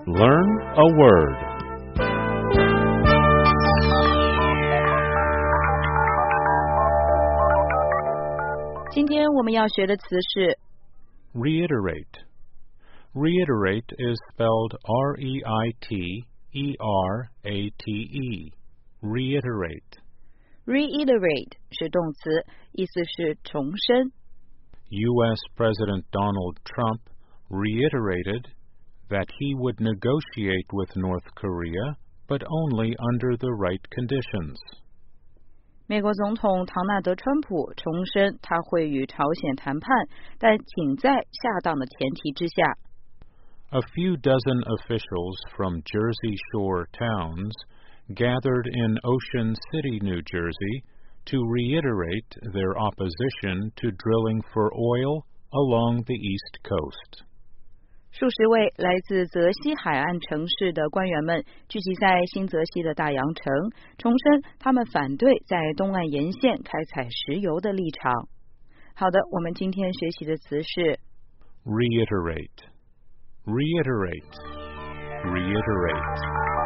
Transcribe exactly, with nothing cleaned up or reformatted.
Learn a word. Today 今天我们要学的词是 Reiterate. Reiterate is spelled R E I T E R A T E. Reiterate. reiterate 是动词，意思是重申。 U S President Donald Trump reiterated that he would negotiate with North Korea, but only under the right conditions. 美国总统唐纳德·川普重申他会与朝鲜谈判，但仅在恰当的前提之下。 A few dozen officials from Jersey Shore towns gathered in Ocean City, New Jersey, to reiterate their opposition to drilling for oil along the East Coast. 数十位来自泽西海岸城市的官员们聚集在新泽西的大洋城，重申他们反对在东岸沿线开采石油的立场。好的，我们今天学习的词是 Reiterate. Reiterate. Reiterate.